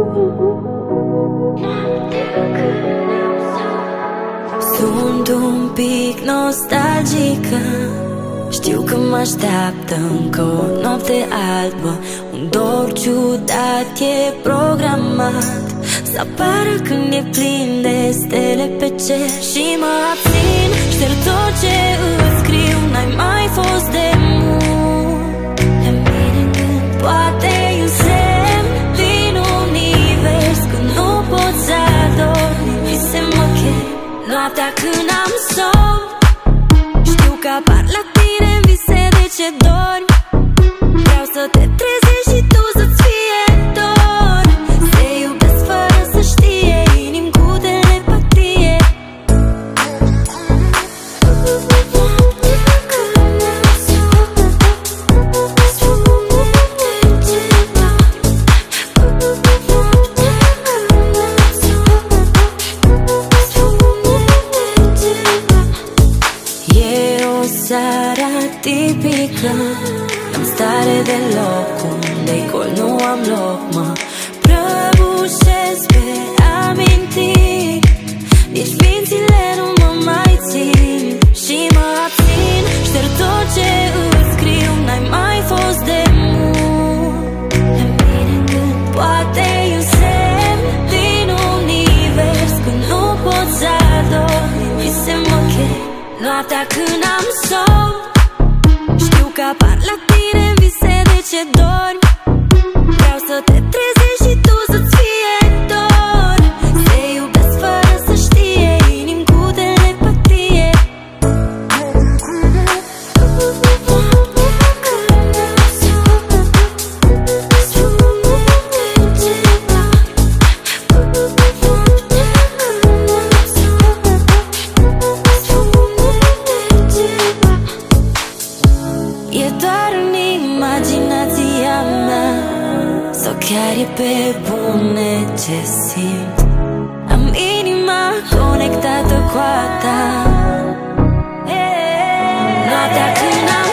Sunt un pic nostalgică, știu că mă așteaptă încă o noapte albă. Un dor ciudat e programat să apară când e plin de stele pe cer. Și mă abțin, șterg tot ce îți scriu, n-ai mai fost de mult. Le mine când poate e un semn din univers, când nu pot să adormi, vise mă chem. Noaptea când am somn, știu că apar la tine în vise de ce dormi. Vreau să te trezești și tu să-ți fie dor. Se iubesc fără să știe, inimi cu telepatie. E o seară tipică, n-am stare deloc, unde-i gol nu am loc. Mă prăbușesc pe amintiri, nici mințile nu mă mai țin. Și mă abțin, șterg tot ce îți scriu, n-ai mai fost de mult. Le mine când poate e un semn din univers, când nu pot să adormi, vise mă chem. Noaptea când am somn, știu că apar la tine în vise de ce dormi. Vreau să te trezești și tu să-ți fie dor. Se iubesc fără să știe, inimi cu telepatie. E doar în imaginația mea, sau chiar e pe bune ce simt? Am inima conectată cu a ta. Noaptea când am